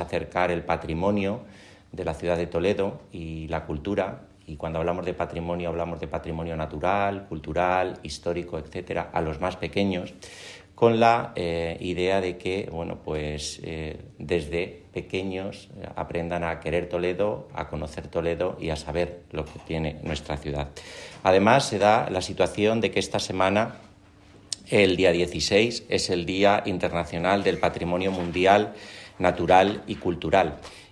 acercar el patrimonio de la ciudad de Toledo y la cultura. Y cuando hablamos de patrimonio natural, cultural, histórico, etcétera, a los más pequeños, con la idea de que, desde pequeños aprendan a querer Toledo, a conocer Toledo y a saber lo que tiene nuestra ciudad. Además, se da la situación de que esta semana, el día 16, es el Día Internacional del Patrimonio Mundial Natural y Cultural.